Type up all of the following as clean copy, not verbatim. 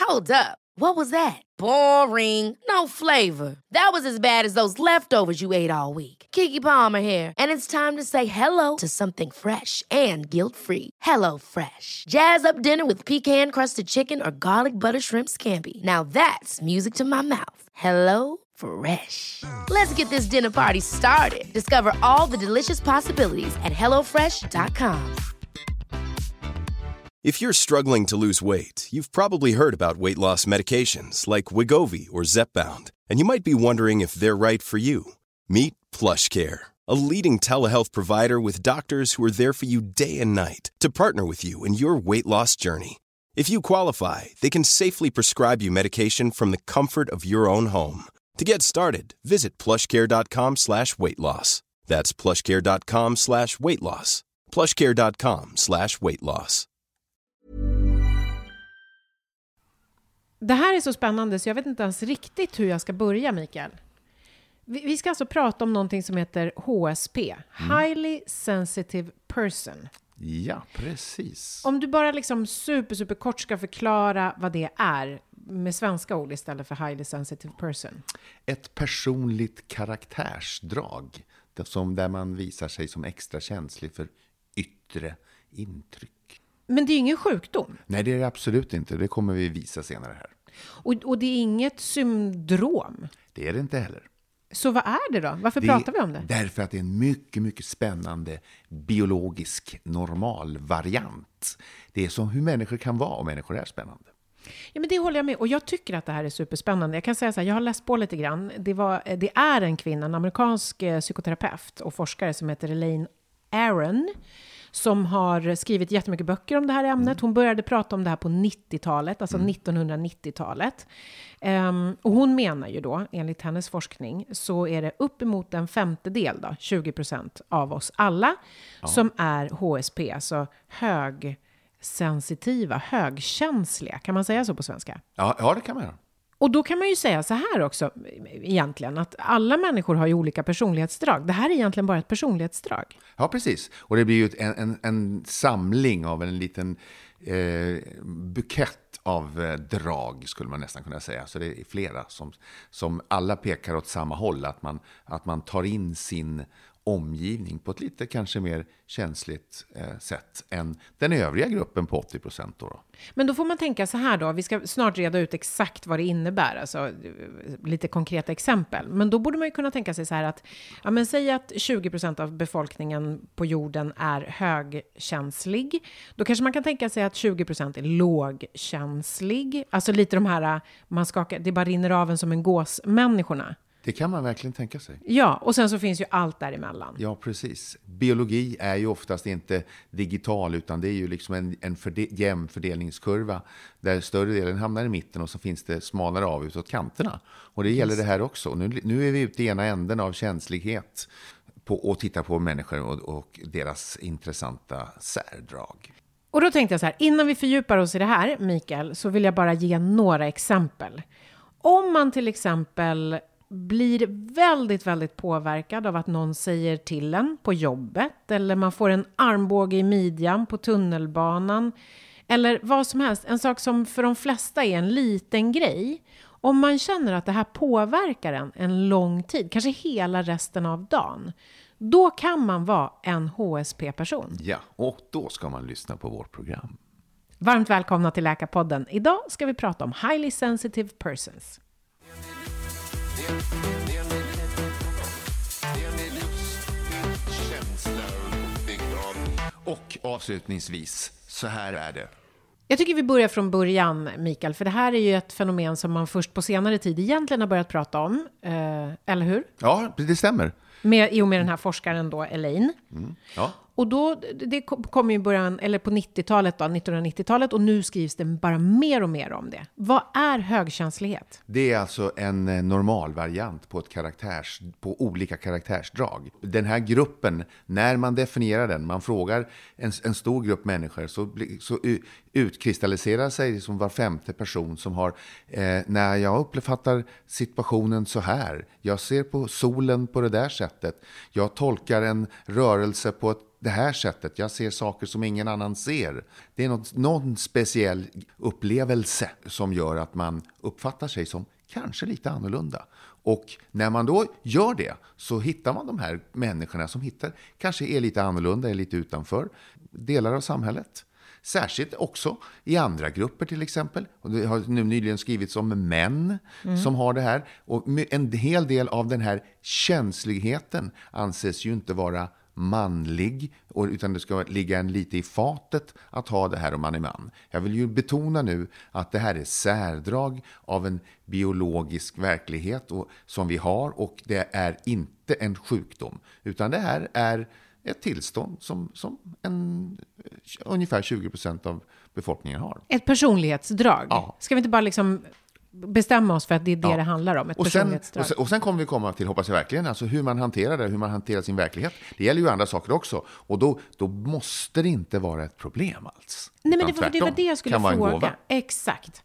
Hold up. What was that? Boring. No flavor. That was as bad as those leftovers you ate all week. Keke Palmer here, and it's time to say hello to something fresh and guilt-free. Hello Fresh. Jazz up dinner with pecan-crusted chicken or garlic butter shrimp scampi. Now that's music to my mouth. Hello Fresh. Let's get this dinner party started. Discover all the delicious possibilities at hellofresh.com. If you're struggling to lose weight, you've probably heard about weight loss medications like Wegovy or Zepbound, and you might be wondering if they're right for you. Meet PlushCare, a leading telehealth provider with doctors who are there for you day and night to partner with you in your weight loss journey. If you qualify, they can safely prescribe you medication from the comfort of your own home. To get started, visit plushcare.com/weightloss. That's plushcare.com/weightloss. plushcare.com/weightloss. Det här är så spännande så jag vet inte ens riktigt hur jag ska börja, Mikael. Vi ska alltså prata om någonting som heter HSP. Highly Sensitive Person. Ja, precis. Om du bara liksom super kort ska förklara vad det är med svenska ord istället för Highly Sensitive Person. Ett personligt karaktärsdrag där man visar sig som extra känslig för yttre intryck. Men det är ju ingen sjukdom. Nej, det är det absolut inte. Det kommer vi visa senare här. Och det är inget syndrom. Det är det inte heller. Så vad är det då? Varför pratar vi om det? Därför att det är en mycket, mycket spännande biologisk normalvariant. Det är som hur människor kan vara och människor är spännande. Ja, men det håller jag med. Och jag tycker att det här är superspännande. Jag kan säga så här, jag har läst på lite grann. Det är en kvinna, en amerikansk psykoterapeut och forskare som heter Elaine Aron, som har skrivit jättemycket böcker om det här ämnet. Hon började prata om det här på 90-talet, alltså 1990-talet. Och hon menar ju då, enligt hennes forskning, så är det uppemot en femtedel, då, 20% av oss alla, som är HSP, alltså högsensitiva, högkänsliga. Kan man säga så på svenska? Ja, det kan man göra. Och då kan man ju säga så här också egentligen, att alla människor har ju olika personlighetsdrag. Det här är egentligen bara ett personlighetsdrag. Ja, precis. Och det blir ju en samling av en liten bukett av drag, skulle man nästan kunna säga. Så det är flera som alla pekar åt samma håll. Att man tar in sin omgivning på ett lite kanske mer känsligt sätt än den övriga gruppen på 80% då. Men då får man tänka så här då, vi ska snart reda ut exakt vad det innebär, alltså lite konkreta exempel. Men då borde man ju kunna tänka sig så här att, ja men säg att 20% av befolkningen på jorden är högkänslig. Då kanske man kan tänka sig att 20% är lågkänslig. Alltså lite de här, det bara rinner av en som en gås människorna. Det kan man verkligen tänka sig. Ja, och sen så finns ju allt däremellan. Ja, precis. Biologi är ju oftast inte digital, utan det är ju liksom en jämn fördelningskurva där större delen hamnar i mitten och så finns det smalare av utåt kanterna. Och det gäller det här också. Nu är vi ute i ena änden av känslighet och tittar på människor och deras intressanta särdrag. Och då tänkte jag så här, innan vi fördjupar oss i det här, Mikael, så vill jag bara ge några exempel. Om man till exempel blir väldigt, väldigt påverkad av att någon säger till en på jobbet, eller man får en armbåge i midjan på tunnelbanan, eller vad som helst, en sak som för de flesta är en liten grej. Om man känner att det här påverkar en lång tid, kanske hela resten av dagen, då kan man vara en HSP-person. Ja, och då ska man lyssna på vårt program. Varmt välkomna till Läkarpodden. Idag ska vi prata om Highly Sensitive Persons. Och avslutningsvis, så här är det. Jag tycker vi börjar från början, Mikael, för det här är ju ett fenomen som man först på senare tid egentligen har börjat prata om, eller hur? Ja, det stämmer. I och med den här forskaren då, Elaine. Ja. Och då, det kom ju i början, eller på 90-talet då, 1990-talet, och nu skrivs det bara mer och mer om det. Vad är högkänslighet? Det är alltså en normalvariant på olika karaktärsdrag. Den här gruppen, när man definierar den, man frågar en stor grupp människor, så utkristalliserar sig som var femte person som har, när jag uppfattar situationen så här, jag ser på solen på det där sättet, jag tolkar en rörelse på ett det här sättet. Jag ser saker som ingen annan ser. Det är någon speciell upplevelse som gör att man uppfattar sig som kanske lite annorlunda. Och när man då gör det så hittar man de här människorna som kanske är lite annorlunda, är lite utanför delar av samhället. Särskilt också i andra grupper till exempel. Och det har nu nyligen skrivits om män som har det här. Och en hel del av den här känsligheten anses ju inte vara manlig, utan det ska ligga en lite i fatet att ha det här om man är man. Jag vill ju betona nu att det här är särdrag av en biologisk verklighet som vi har, och det är inte en sjukdom, utan det här är ett tillstånd som ungefär 20% av befolkningen har. Ett personlighetsdrag. Ja. Ska vi inte bara liksom bestämma oss för att det är det handlar om, ett personlighetsdrag? Och sen kommer vi komma till, hoppas jag verkligen, alltså hur man hanterar det, hur man hanterar sin verklighet. Det gäller ju andra saker också. Och då måste det inte vara ett problem alls. Nej, men det var det jag skulle fråga. Exakt.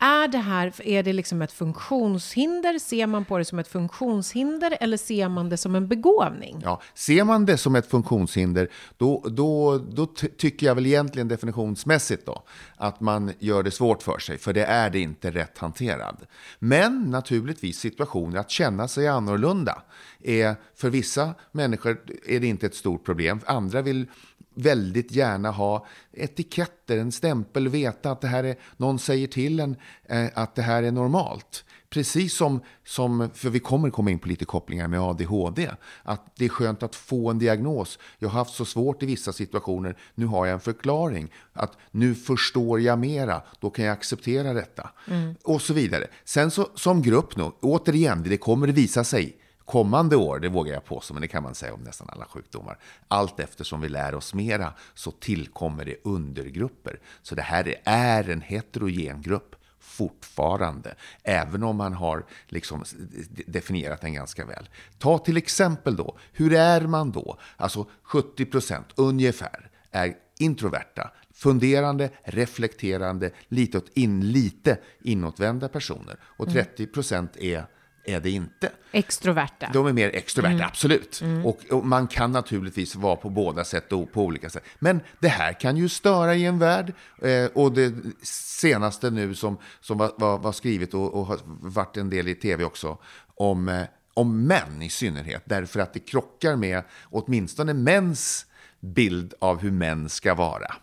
Är det liksom ett funktionshinder? Ser man på det som ett funktionshinder eller ser man det som en begåvning? Ja, ser man det som ett funktionshinder, då tycker jag väl egentligen definitionsmässigt då att man gör det svårt för sig, för det är det inte rätt hanterad. Men naturligtvis situationer att känna sig annorlunda är för vissa människor är det inte ett stort problem. Andra vill väldigt gärna ha etiketter, en stämpel, veta att det här är, någon säger till en att det här är normalt. Precis som för vi kommer komma in på lite kopplingar med ADHD, att det är skönt att få en diagnos. Jag har haft så svårt i vissa situationer, nu har jag en förklaring, att nu förstår jag mera, då kan jag acceptera detta. Och så vidare. Sen så, som grupp nu, återigen, det kommer visa sig kommande år, det vågar jag påstå, men det kan man säga om nästan alla sjukdomar. Allt eftersom vi lär oss mera så tillkommer det undergrupper. Så det här är en heterogen grupp fortfarande, även om man har liksom definierat den ganska väl. Ta till exempel då, hur är man då? Alltså 70% ungefär är introverta, funderande, reflekterande, lite inåtvända personer. Och 30% är det inte. Extroverta. De är mer extroverta, absolut. Och man kan naturligtvis vara på båda sätt och på olika sätt. Men det här kan ju störa i en värld. Och det senaste nu som var skrivet och har varit en del i tv också om män i synnerhet. Därför att det krockar med åtminstone mäns bild av hur män ska vara.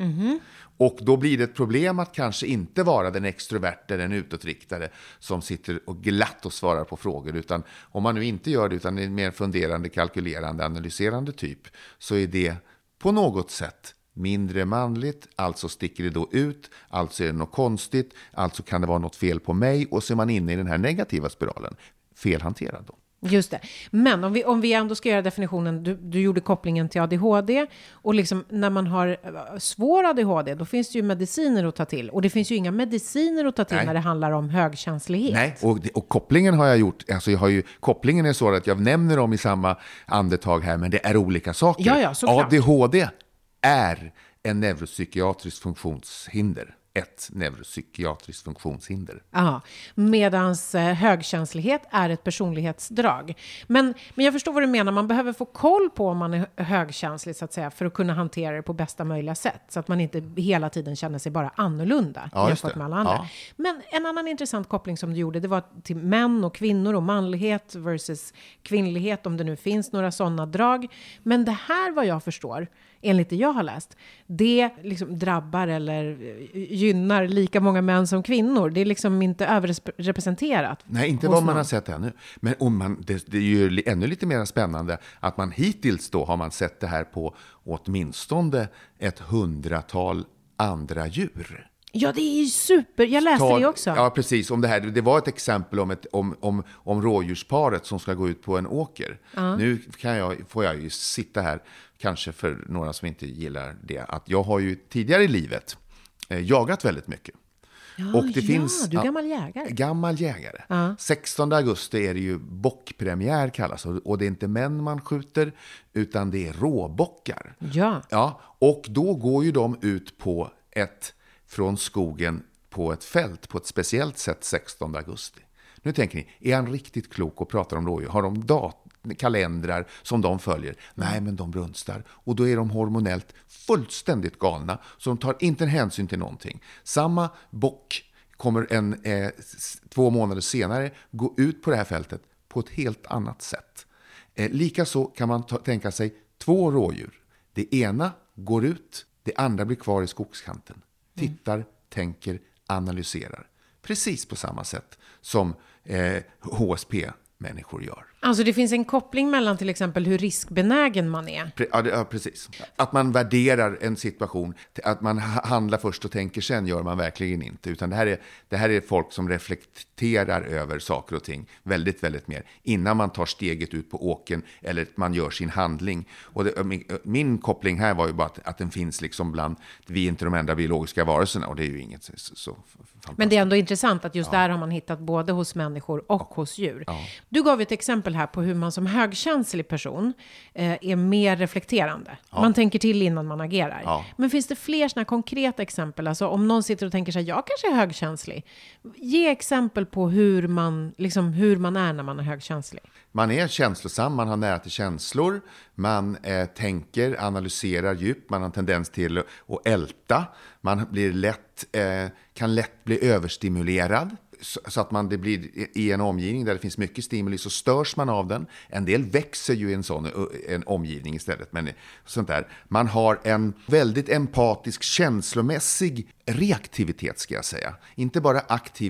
Och då blir det ett problem att kanske inte vara den extroverta, den utåtriktade som sitter och glatt och svarar på frågor, utan om man nu inte gör det utan är en mer funderande, kalkylerande, analyserande typ, så är det på något sätt mindre manligt, alltså sticker det då ut, alltså är det något konstigt, alltså kan det vara något fel på mig, och så är man inne i den här negativa spiralen. Felhanterad då. Just det. Men om vi ändå ska göra definitionen, du gjorde kopplingen till ADHD, och liksom när man har svår ADHD, då finns det ju mediciner att ta till, och det finns ju inga mediciner att ta till när det handlar om högkänslighet. Nej, och kopplingen har jag gjort, alltså kopplingen är så att jag nämner dem i samma andetag här, men det är olika saker. Ja, såklart. ADHD är en neuropsykiatrisk funktionshinder. Ett neuropsykiatriskt funktionshinder. Ja, medans högkänslighet är ett personlighetsdrag. Men jag förstår vad du menar. Man behöver få koll på om man är högkänslig så att säga, för att kunna hantera det på bästa möjliga sätt. Så att man inte hela tiden känner sig bara annorlunda jämfört med alla andra. Ja. Men en annan intressant koppling som du gjorde, det var till män och kvinnor och manlighet versus kvinnlighet, om det nu finns några sådana drag. Men det här, vad jag förstår, enligt det jag har läst, det liksom drabbar eller gynnar lika många män som kvinnor. Det är liksom inte överrepresenterat. Nej, inte vad man har sett ännu. Men det är ju ännu lite mer spännande att man hittills då har man sett det här på åtminstone 100-tal andra djur. Ja, det är ju super. Jag läste det också. Ja, precis. Det var ett exempel om rådjursparet som ska gå ut på en åker. Nu får jag ju sitta här, kanske för några som inte gillar det, att jag har ju tidigare i livet jagat väldigt mycket. Och det finns, du är gammal jägare. Gammal jägare. 16 augusti är det ju bockpremiär kallas, och det är inte män man skjuter, utan det är råbockar. Ja, och då går ju de ut från skogen på ett fält på ett speciellt sätt 16 augusti. Nu tänker ni, är han riktigt klok och pratar om rådjur? Har de kalendrar som de följer. Nej, men de brunstar. Och då är de hormonellt fullständigt galna. Så de tar inte en hänsyn till någonting. Samma bock kommer 2 månader senare gå ut på det här fältet på ett helt annat sätt. Likaså kan man tänka sig 2 rådjur. Det ena går ut, det andra blir kvar i skogskanten. Tittar, tänker, analyserar. Precis på samma sätt som HSP-människor gör. Alltså det finns en koppling mellan till exempel hur riskbenägen man är. Ja, precis. Att man värderar en situation, att man handlar först och tänker sen gör man verkligen inte. Utan det här är folk som reflekterar över saker och ting väldigt, väldigt mer. Innan man tar steget ut på åken eller man gör sin handling. Och min koppling här var ju bara att den finns liksom bland, vi är inte de enda biologiska varelserna. Och det är ju inget så fantastiskt. Men det är ändå intressant att just där har man hittat både hos människor och hos djur. Ja. Du gav ett exempel här på hur man som högkänslig person är mer reflekterande. Ja. Man tänker till innan man agerar. Ja. Men finns det fler såna konkreta exempel? Alltså om någon sitter och tänker sig, jag kanske är högkänslig. Ge exempel på hur man är när man är högkänslig. Man är känslosam, man har nära till känslor. Man tänker, analyserar djupt. Man har en tendens till att älta. Man blir kan lätt bli överstimulerad. Så att det blir i en omgivning där det finns mycket stimuli så störs man av den. En del växer ju i en omgivning istället. Men sånt där. Man har en väldigt empatisk, känslomässig reaktivitet ska jag säga. Inte bara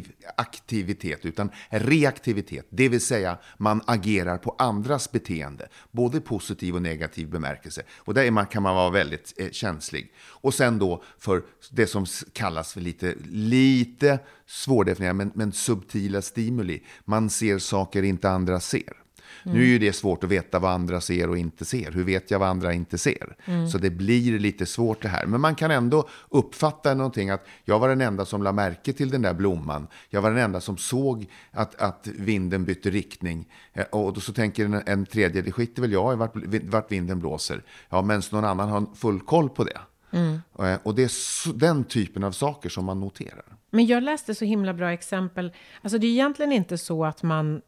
aktivitet utan reaktivitet. Det vill säga man agerar på andras beteende. Både positiv och negativ bemärkelse. Och där kan man vara väldigt känslig. Och sen då för det som kallas för lite svårdefinierat men subtila stimuli. Man ser saker inte andra ser. Nu är ju det svårt att veta vad andra ser och inte ser. Hur vet jag vad andra inte ser? Så det blir lite svårt det här. Men man kan ändå uppfatta någonting att jag var den enda som la märke till den där blomman. Jag var den enda som såg att vinden bytte riktning. Och då så tänker en tredje, det skiter väl jag i vart vinden blåser. Ja, men någon annan har full koll på det. Och det är den typen av saker som man noterar. Men jag läste så himla bra exempel. Alltså det är egentligen inte så att man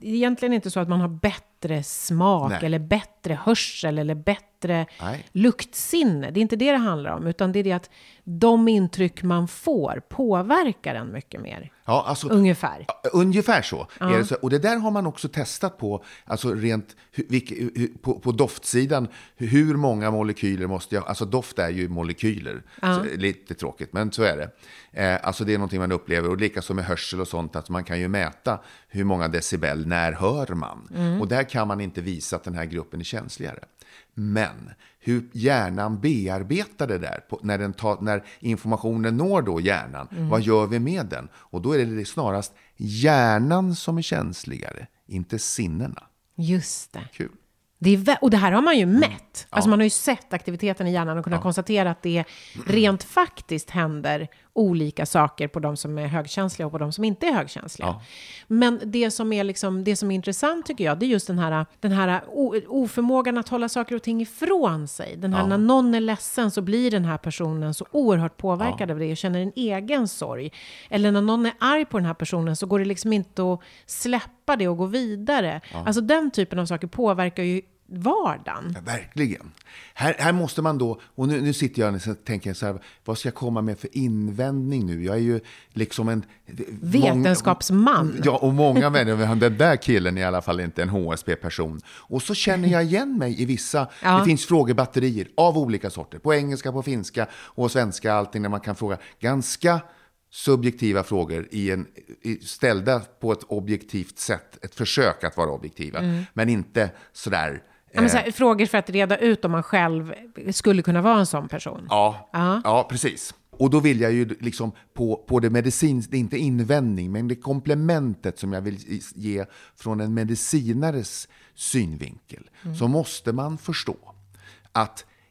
har bättre smak. Nej. Eller bättre hörsel eller bättre luktsinne. Det är inte det handlar om, utan det är det att de intryck man får påverkar en mycket mer. Ja, alltså, ungefär så. Är det så. Och det där har man också testat på, alltså rent på doftsidan, hur många molekyler måste jag, alltså doft är ju molekyler, så lite tråkigt, men så är det. Alltså det är någonting man upplever, och likaså med hörsel och sånt, att man kan ju mäta hur många decibel, när hör man. Och där kan man inte visa att den här gruppen är känsligare. Men hur hjärnan bearbetar det där när informationen når då hjärnan, vad gör vi med den? Och då är det snarast hjärnan som är känsligare, inte sinnena. Just det. Kul. Och det här har man ju mätt. Alltså man har ju sett aktiviteten i hjärnan och kunnat konstatera att det rent faktiskt händer olika saker på de som är högkänsliga och på de som inte är högkänsliga. Ja. Men det som är intressant tycker jag, det är just den här oförmågan att hålla saker och ting ifrån sig. Den här när någon är ledsen så blir den här personen så oerhört påverkad av det och känner en egen sorg. Eller när någon är arg på den här personen så går det liksom inte att släppa det och gå vidare. Alltså den typen av saker påverkar ju vardagen. Ja, verkligen. Här måste man då, och nu sitter jag och tänker så här, vad ska jag komma med för invändning nu? Jag är ju liksom en vetenskapsman. Ja, och många människor, den där killen är i alla fall inte en HSP-person. Och så känner jag igen mig i vissa, det finns frågebatterier av olika sorter, på engelska, på finska och svenska, allting där man kan fråga ganska subjektiva frågor ställda på ett objektivt sätt, ett försök att vara objektiva, men inte sådär. Frågor för att reda ut om man själv skulle kunna vara en sån person. Ja, precis. Och då vill jag ju liksom på det medicinskt, det är inte invändning, men det komplementet som jag vill ge från en medicinares synvinkel, så måste man förstå att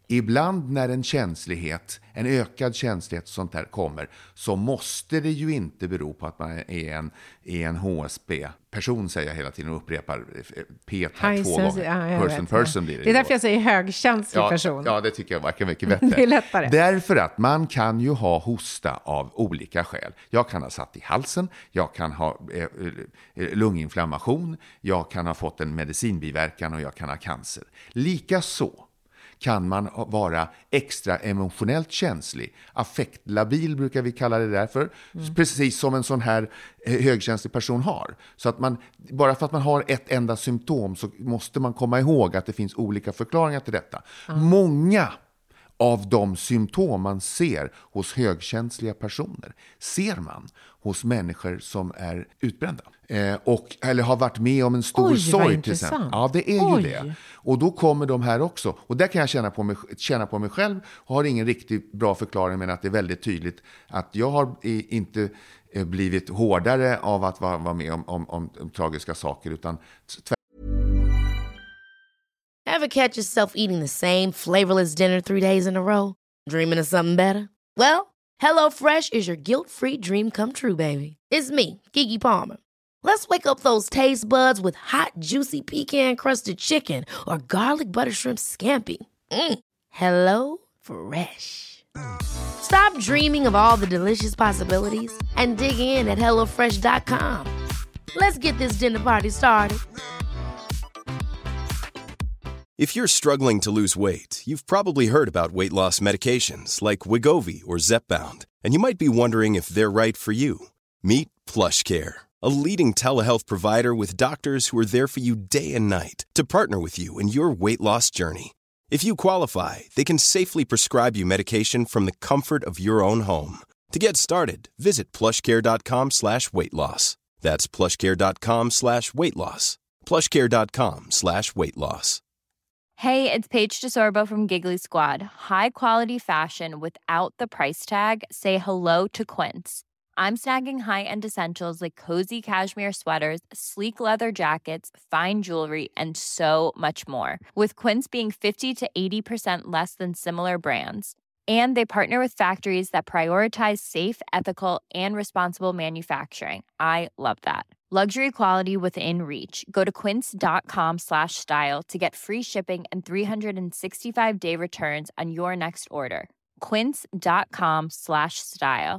Ibland när en ökad känslighet och sånt där kommer, så måste det ju inte bero på att man är en HSP-person, säger jag hela tiden och upprepar P här 2 gånger. Person blir det. Det är därför jag säger högkänslig person. Ja, det tycker jag verkar mycket bättre. Det är lättare. Därför att man kan ju ha hosta av olika skäl. Jag kan ha satt i halsen, jag kan ha lunginflammation, jag kan ha fått en medicinbiverkan och jag kan ha cancer. Likaså kan man vara extra emotionellt känslig. Affektlabil brukar vi kalla det därför. Precis som en sån här högkänslig person har. Så att bara för att man har ett enda symptom så måste man komma ihåg att det finns olika förklaringar till detta. Många av de symptom man ser hos högkänsliga personer ser man hos människor som är utbrända. Eller har varit med om en stor sorg till exempel. Ja, det är ju det. Och då kommer de här också. Och där kan jag känna på mig själv. Och har ingen riktigt bra förklaring, men att det är väldigt tydligt att jag har inte blivit hårdare av att vara med om tragiska saker, utan Ever catch yourself eating the same flavorless dinner 3 days in a row? Dreaming of something better? Well, HelloFresh is your guilt-free dream come true, baby. It's me, Keke Palmer. Let's wake up those taste buds with hot, juicy pecan-crusted chicken or garlic butter shrimp scampi. Hello Fresh. Stop dreaming of all the delicious possibilities and dig in at HelloFresh.com. Let's get this dinner party started. If you're struggling to lose weight, you've probably heard about weight loss medications like Wegovy or Zepbound, and you might be wondering if they're right for you. Meet PlushCare, a leading telehealth provider with doctors who are there for you day and night to partner with you in your weight loss journey. If you qualify, they can safely prescribe you medication from the comfort of your own home. To get started, visit plushcare.com/weightloss. That's plushcare.com/weightloss. plushcare.com/weightloss. Hey, it's Paige DeSorbo from Giggly Squad. High quality fashion without the price tag. Say hello to Quince. I'm snagging high-end essentials like cozy cashmere sweaters, sleek leather jackets, fine jewelry, and so much more. With Quince being 50 to 80% less than similar brands. And they partner with factories that prioritize safe, ethical, and responsible manufacturing. I love that. Luxury quality within reach. Go to quince.com/style to get free shipping and 365-day returns on your next order. quince.com/style.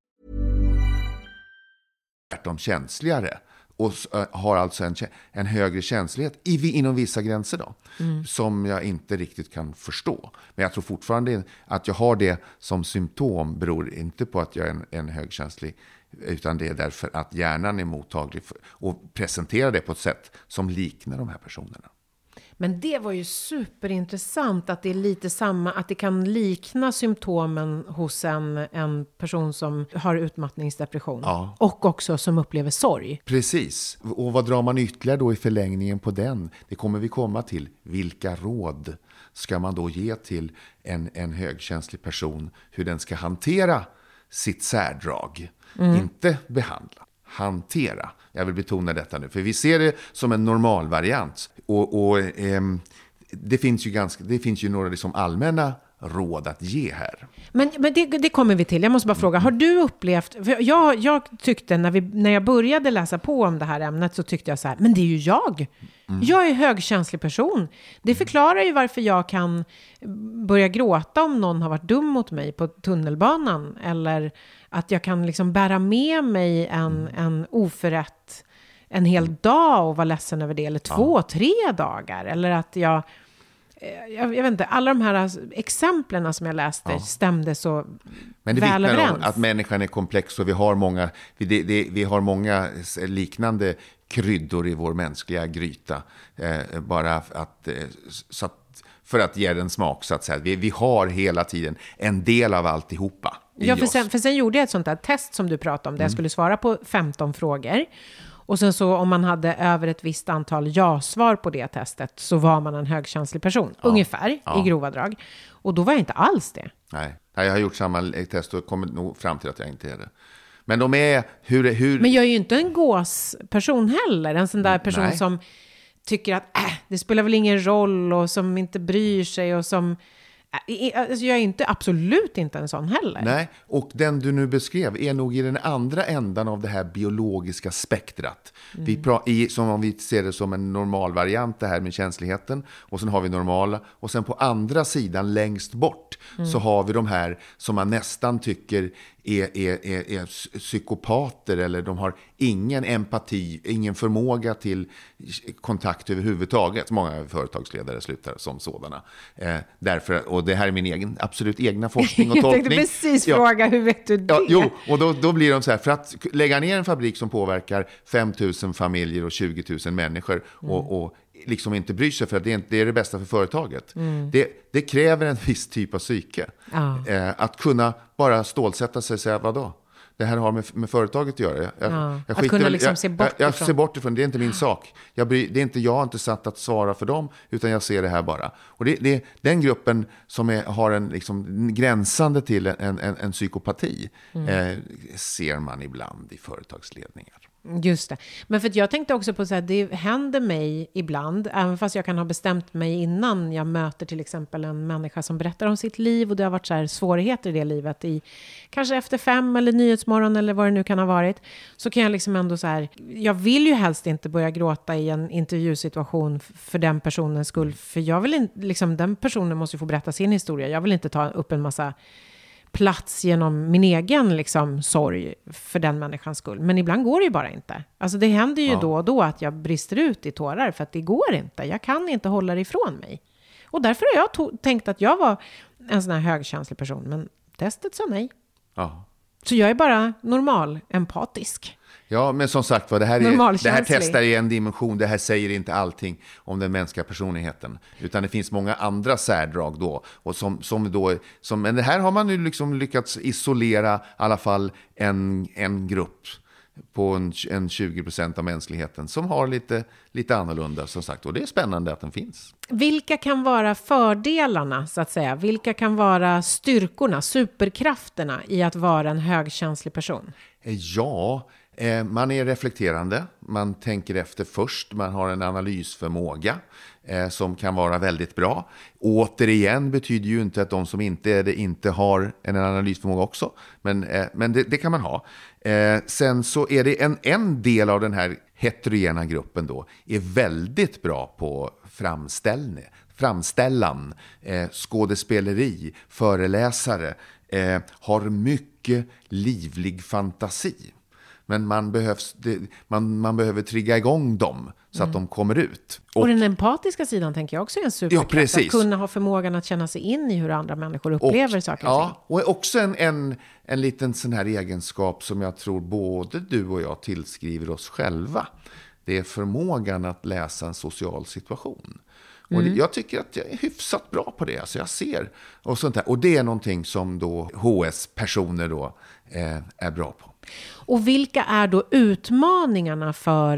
De känsligare och har alltså en högre känslighet inom vissa gränser då, som jag inte riktigt kan förstå. Men jag tror fortfarande att jag har det som symptom beror inte på att jag är en högkänslig, utan det är därför att hjärnan är mottaglig och presenterar det på ett sätt som liknar de här personerna. Men det var ju superintressant att det är lite samma, att det kan likna symptomen hos en person som har utmattningsdepression. Ja. Och också som upplever sorg. Precis. Och vad drar man ytterligare då i förlängningen på den? Det kommer vi komma till. Vilka råd ska man då ge till en högkänslig person? Hur den ska hantera sitt särdrag. Inte behandla. Hantera. Jag vill betona detta nu, för vi ser det som en normal variant. Och det finns ju några liksom allmänna råd att ge här. Men det kommer vi till. Jag måste bara fråga, har du upplevt... För jag tyckte när jag började läsa på om det här ämnet så tyckte jag så här, men det är ju jag. Jag är en högkänslig person. Det förklarar ju varför jag kan börja gråta om någon har varit dum mot mig på tunnelbanan. Eller att jag kan liksom bära med mig en oförrätt en hel dag och vara ledsen över det. Eller 2-3 dagar. Eller att jag vet inte, alla de här exemplen som jag läste stämde så men det väl överens. Om att människan är komplex och vi har många liknande kryddor i vår mänskliga gryta. För att ge den smak, så att säga. Vi har hela tiden en del av alltihopa i oss. För sen gjorde jag ett sånt där test som du pratade om, där jag skulle svara på 15 frågor. Och sen så om man hade över ett visst antal ja-svar på det testet så var man en högkänslig person. Ungefär, i grova drag. Och då var jag inte alls det. Nej, jag har gjort samma test och kommit nog fram till att jag inte är det. Men de är... hur... Men jag är ju inte en gåsperson heller. En sån där person som tycker att det spelar väl ingen roll och som inte bryr sig och som... Alltså jag är absolut inte en sån heller. Nej, och den du nu beskrev är nog i den andra ändan av det här biologiska spektrat. Som om vi ser det som en normal variant, det här med känsligheten. Och sen har vi normala. Och sen på andra sidan, längst bort, så har vi de här som man nästan tycker är psykopater, eller de har ingen empati, ingen förmåga till kontakt överhuvudtaget. Många företagsledare slutar som sådana. Därför, och det här är min absolut egna forskning och tolkning. Jag tänkte precis fråga, hur vet du det? Ja, och då blir de så här, för att lägga ner en fabrik som påverkar 5 000 familjer och 20 000 människor och liksom inte bryr sig för att det är det bästa för företaget. Det kräver en viss typ av psyke. Att kunna bara stålsätta sig och säga, vadå? Det här har med företaget att göra. Att kunna liksom se bort ifrån. Jag ser bort ifrån, det är inte min sak. Jag har inte satt att svara för dem, utan jag ser det här bara. Och det är den gruppen som har en liksom gränsande till en psykopati, ser man ibland i företagsledningar. Just det. Men för att jag tänkte också på så här, det händer mig ibland, även fast jag kan ha bestämt mig innan jag möter till exempel en människa som berättar om sitt liv, och det har varit så här svårigheter i det livet, kanske efter 5 eller Nyhetsmorgon eller vad det nu kan ha varit, så kan jag liksom ändå så här, jag vill ju helst inte börja gråta i en intervjusituation för den personens skull, för jag vill inte, liksom, den personen måste ju få berätta sin historia. Jag vill inte ta upp en massa plats genom min egen liksom sorg för den människans skull. Men ibland går det ju bara inte. Alltså det händer ju då och då att jag brister ut i tårar, för att det går inte. Jag kan inte hålla det ifrån mig. Och därför har jag tänkt att jag var en sån här högkänslig person. Men testet sa nej. Ja. Så jag är bara normal, empatisk. Ja, men som sagt, det här testar i en dimension. Det här säger inte allting om den mänskliga personligheten, utan det finns många andra särdrag då. Och men det här har man ju liksom lyckats isolera i alla fall en grupp på en 20% av mänskligheten som har lite annorlunda, som sagt. Och det är spännande att den finns. Vilka kan vara fördelarna, så att säga? Vilka kan vara styrkorna, superkrafterna i att vara en högkänslig person? Ja, man är reflekterande, man tänker efter först, man har en analysförmåga som kan vara väldigt bra. Återigen betyder ju inte att de som inte är det inte har en analysförmåga också, men det kan man ha. Sen så är det en del av den här heterogena gruppen då är väldigt bra på framställan, skådespeleri, föreläsare, har mycket livlig fantasi. Men man behöver trigga igång dem så att de kommer ut. Och den empatiska sidan tänker jag också är en superkraft. Att kunna ha förmågan att känna sig in i hur andra människor upplever saker och ting. Ja, och också en liten sån här egenskap som jag tror både du och jag tillskriver oss själva. Det är förmågan att läsa en social situation. Och jag tycker att jag är hyfsat bra på det. Alltså jag ser och sånt där. Och det är någonting som då HS-personer då är bra på. Och vilka är då utmaningarna för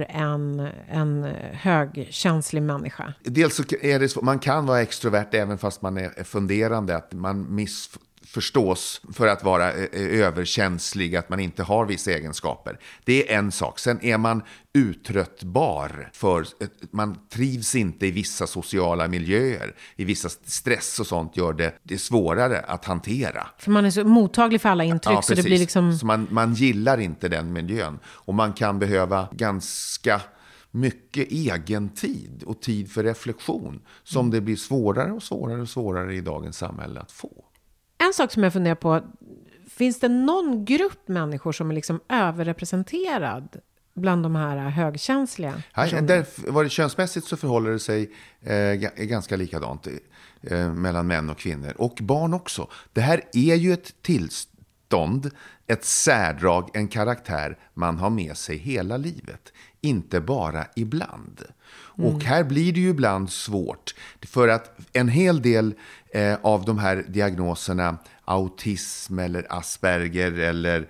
en högkänslig människa? Dels så är det så, man kan vara extrovert även fast man är funderande, att man missförstås för att vara överkänslig, att man inte har vissa egenskaper. Det är en sak. Sen är man uttröttbar, för man trivs inte i vissa sociala miljöer. I vissa stress och sånt gör det svårare att hantera. För man är så mottaglig för alla intryck. Ja, så det blir liksom... Så man gillar inte den miljön. Och man kan behöva ganska mycket egen tid och tid för reflektion som det blir svårare och svårare i dagens samhälle att få. En sak som jag funderar på, finns det någon grupp människor som är liksom överrepresenterad bland de här högkänsliga personerna? Var det könsmässigt så förhåller det sig ganska likadant mellan män och kvinnor. Och barn också. Det här är ju ett tillstånd, ett särdrag, en karaktär man har med sig hela livet. Inte bara ibland. Och här blir det ju ibland svårt. För att en hel del av de här diagnoserna, autism eller Asperger eller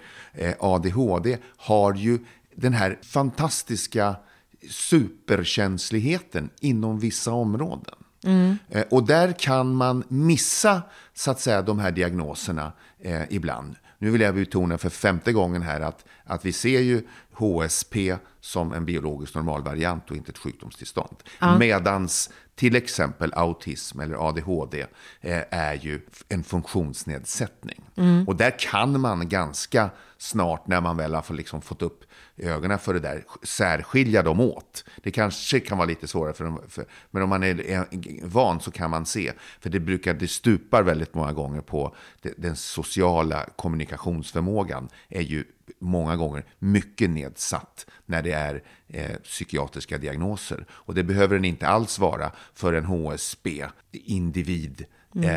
ADHD, har ju den här fantastiska superkänsligheten inom vissa områden. Och där kan man missa, så att säga, de här diagnoserna ibland. Nu vill jag betona för 5:e gången här att vi ser ju HSP som en biologisk normalvariant och inte ett sjukdomstillstånd. Medans till exempel autism eller ADHD är ju en funktionsnedsättning. Och där kan man ganska snart, när man väl har liksom fått upp ögonen för det där, särskilja dem åt. Det kanske kan vara lite svårare men om man är van så kan man se. För det stupar väldigt många gånger på den sociala kommunikationsförmågan är ju många gånger mycket nedsatt när det är psykiatriska diagnoser. Och det behöver den inte alls vara för en HSP-individ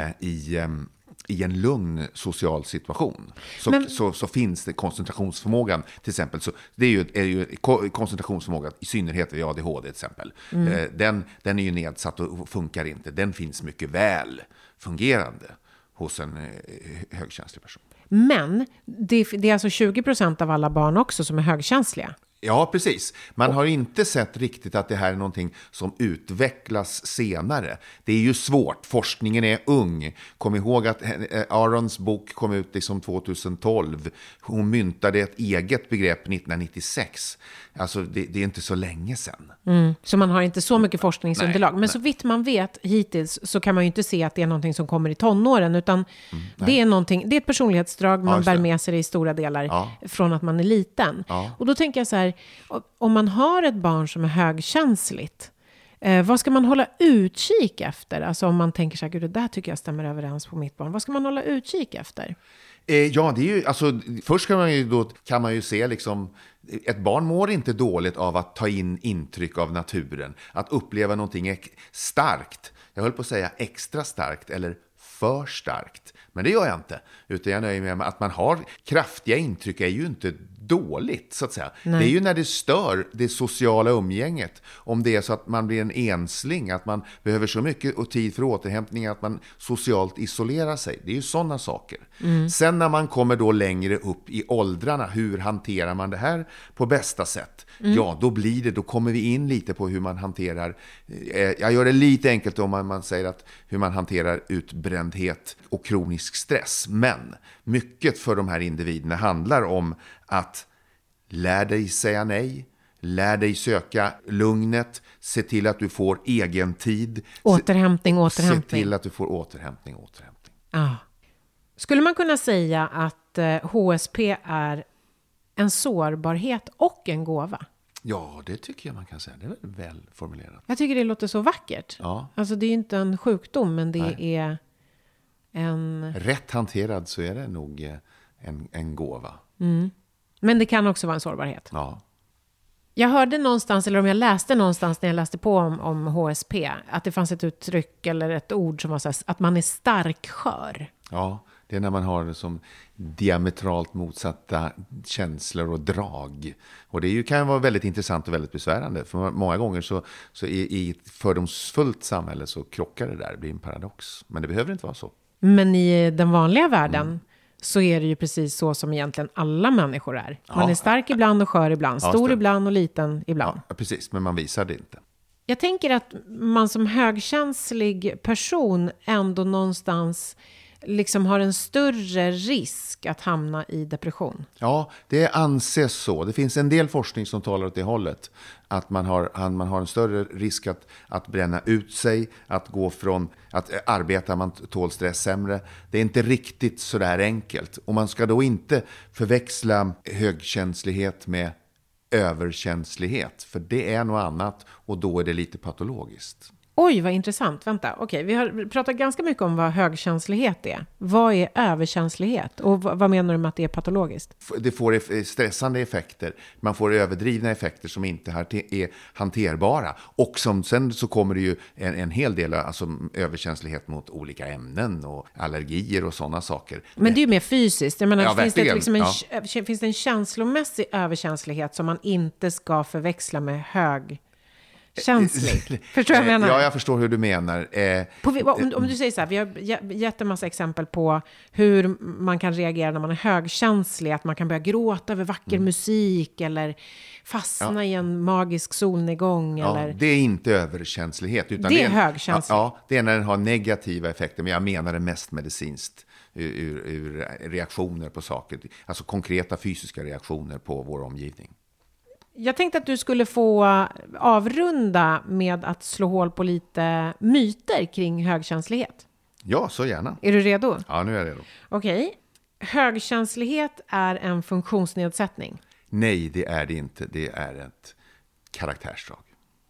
i en lugn social situation. Så finns det koncentrationsförmågan till exempel. Så det är ju koncentrationsförmågan i synnerhet vid ADHD till exempel. Den är ju nedsatt och funkar inte. Den finns mycket väl fungerande hos en högkänslig person. Men det är alltså 20% av alla barn också som är högkänsliga. Ja, precis. Man har inte sett riktigt att det här är någonting som utvecklas senare. Det är ju svårt. Forskningen är ung. Kom ihåg att Arons bok kom ut liksom 2012. Hon myntade ett eget begrepp 1996. Alltså det är inte så länge sedan. Så man har inte så mycket forskningsunderlag. Men så vitt man vet hittills så kan man ju inte se att det är någonting som kommer i tonåren. Utan det är ett personlighetsdrag man bär med sig i stora delar från att man är liten. Ja. Och då tänker jag så här, om man har ett barn som är högkänsligt, vad ska man hålla utkik efter? Alltså om man tänker så här, gud, det där tycker jag stämmer överens på mitt barn. Vad ska man hålla utkik efter? Ja, det är ju, alltså, först kan man ju se liksom, ett barn mår inte dåligt av att ta in intryck av naturen. Att uppleva någonting starkt. Jag höll på att säga extra starkt eller för starkt. Men det gör jag inte. Utan jag nöjer mig med att man har kraftiga intryck är ju inte dåligt, så att säga. Nej. Det är ju när det stör det sociala umgänget. Om det är så att man blir en ensling, att man behöver så mycket tid för återhämtning att man socialt isolerar sig. Det är ju sådana saker. Sen när man kommer då längre upp i åldrarna, hur hanterar man det här på bästa sätt? Ja, då kommer vi in lite på hur man hanterar, jag gör det lite enkelt om man säger att hur man hanterar utbrändhet och kronisk stress. Men mycket för de här individerna handlar om att lär dig säga nej, lär dig söka lugnet, se till att du får egen tid. Återhämtning. Se till att du får återhämtning. Ah. Skulle man kunna säga att HSP är en sårbarhet och en gåva? Ja, det tycker jag man kan säga. Det är väl formulerat. Jag tycker det låter så vackert. Ja. Alltså det är inte en sjukdom, men det är en... Rätt hanterad så är det nog en gåva. Men det kan också vara en sårbarhet. Ja. Jag hörde någonstans, eller om jag läste någonstans när jag läste på om HSP, att det fanns ett uttryck eller ett ord som var så här, att man är starkskör. Ja, det är när man har det som diametralt motsatta känslor och drag. Och det kan vara väldigt intressant och väldigt besvärande. För många gånger så i ett fördomsfullt samhälle så krockar det där, det blir en paradox. Men det behöver inte vara så. Men i den vanliga världen så är det ju precis så som egentligen alla människor är. Man är stark ibland och skör ibland. Stor ibland och liten ibland. Ja, precis, men man visar det inte. Jag tänker att man som högkänslig person ändå någonstans liksom har en större risk att hamna i depression. Ja, det anses så. Det finns en del forskning som talar åt det hållet. Att man har en större risk att bränna ut sig, att gå från att arbeta, man tål stress sämre. Det är inte riktigt så där enkelt. Och man ska då inte förväxla högkänslighet med överkänslighet. För det är något annat och då är det lite patologiskt. Oj, vad intressant. Vänta, okej. Vi har pratat ganska mycket om vad högkänslighet är. Vad är överkänslighet? Och vad menar du med att det är patologiskt? Det får stressande effekter. Man får överdrivna effekter som inte är hanterbara. Och sen så kommer det ju en hel del alltså, överkänslighet mot olika ämnen och allergier och sådana saker. Men det är ju mer fysiskt. Jag menar, ja, finns det en känslomässig överkänslighet som man inte ska förväxla med högkänslig? Förstår jag menar? Ja, jag förstår hur du menar. Om du säger så här, vi har gett en massa exempel på hur man kan reagera när man är högkänslig. Att man kan börja gråta över vacker musik eller fastna i en magisk solnedgång. Ja, eller... det är inte överkänslighet. Utan det är högkänslighet. Ja, det är när den har negativa effekter. Men jag menar det mest medicinskt. Ur reaktioner på saker. Alltså konkreta fysiska reaktioner på vår omgivning. Jag tänkte att du skulle få avrunda med att slå hål på lite myter kring högkänslighet. Ja, så gärna. Är du redo? Ja, nu är jag redo. Okej. Högkänslighet är en funktionsnedsättning. Nej, det är det inte. Det är ett karaktärsdrag.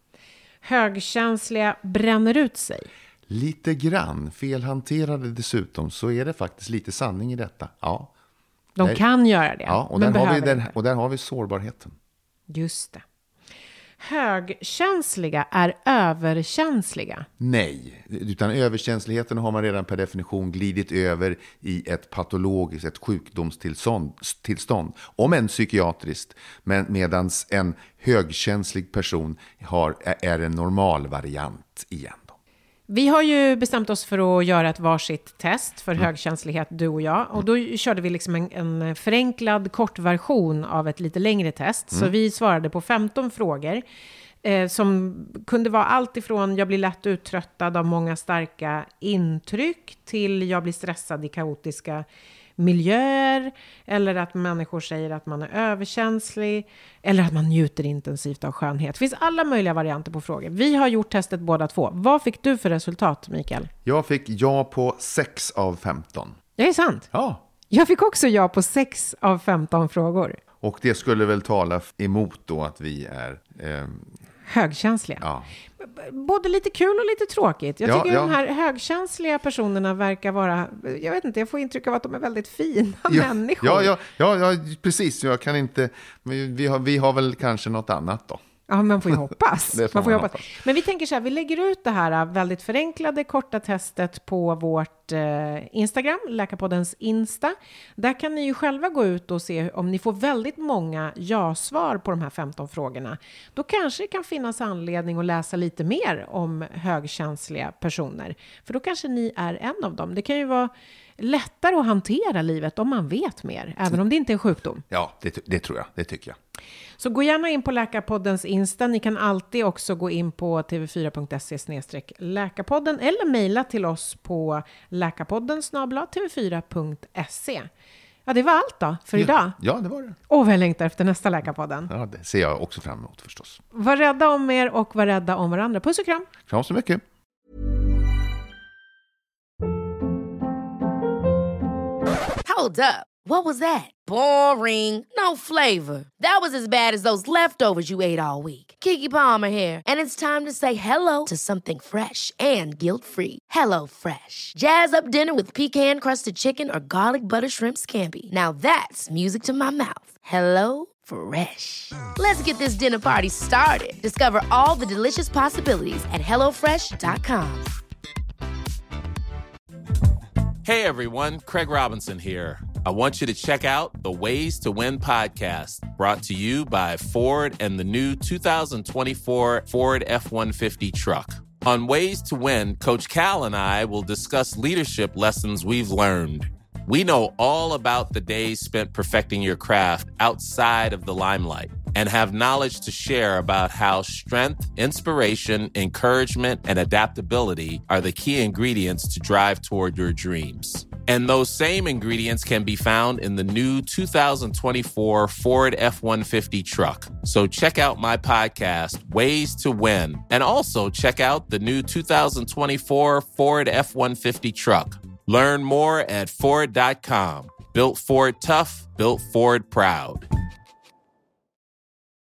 Högkänsliga bränner ut sig. Lite grann. Felhanterade dessutom så är det faktiskt lite sanning i detta. Ja. De kan göra det. Ja, och, men där har vi sårbarheten. Just det. Högkänsliga är överkänsliga. Nej, utan överkänsligheten har man redan per definition glidit över i ett patologiskt, ett sjukdomstillstånd. Om en psykiatriskt, men medans en högkänslig person är en normal variant igen. Vi har ju bestämt oss för att göra ett varsitt test för högkänslighet, du och jag. Och då körde vi liksom en förenklad kortversion av ett lite längre test. Så vi svarade på 15 frågor som kunde vara allt ifrån jag blir lätt uttröttad av många starka intryck till jag blir stressad i kaotiska miljöer, eller att människor säger att man är överkänslig, eller att man njuter intensivt av skönhet. Det finns alla möjliga varianter på frågor. Vi har gjort testet båda två. Vad fick du för resultat, Mikael? Jag fick ja på 6 av 15. Det är sant. Ja. Jag fick också ja på 6 av 15 frågor. Och det skulle väl tala emot då att vi är... högkänsliga. Ja. Både lite kul och lite tråkigt. Jag tycker de här högkänsliga personerna verkar vara, jag vet inte, jag får intryck av att de är väldigt fina människor. Ja, precis. Jag kan inte, vi har väl kanske något annat då. Ja, man får ju hoppas. Man får hoppas. Men vi tänker så här, vi lägger ut det här väldigt förenklade korta testet på vårt Instagram, Läkarpoddens Insta. Där kan ni ju själva gå ut och se om ni får väldigt många ja-svar på de här 15 frågorna. Då kanske det kan finnas anledning att läsa lite mer om högkänsliga personer. För då kanske ni är en av dem. Det kan ju vara lättare att hantera livet om man vet mer, även om det inte är en sjukdom. Ja, det tror jag. Det tycker jag. Så gå gärna in på Läkarpoddens Insta. Ni kan alltid också gå in på tv4.se/läkarpodden eller mejla till oss på läkarpodden@tv4.se. Ja, det var allt då för idag. Ja, det var det. Vad jag längtar efter nästa Läkarpodden. Ja, det ser jag också fram emot förstås. Var rädda om er och var rädda om varandra. Puss och kram. Kram så mycket. Hold up. What was that? Boring. No flavor. That was as bad as those leftovers you ate all week. Keke Palmer here, and it's time to say hello to something fresh and guilt-free. Hello Fresh. Jazz up dinner with pecan-crusted chicken or garlic butter shrimp scampi. Now that's music to my mouth. Hello Fresh. Let's get this dinner party started. Discover all the delicious possibilities at hellofresh.com. Hey everyone, Craig Robinson here. I want you to check out the Ways to Win podcast, brought to you by Ford and the new 2024 Ford F-150 truck. On Ways to Win, Coach Cal and I will discuss leadership lessons we've learned. We know all about the days spent perfecting your craft outside of the limelight and have knowledge to share about how strength, inspiration, encouragement, and adaptability are the key ingredients to drive toward your dreams. And those same ingredients can be found in the new 2024 Ford F-150 truck. So check out my podcast, Ways to Win, and also check out the new 2024 Ford F-150 truck. Learn more at Ford.com. Built Ford tough, built Ford proud.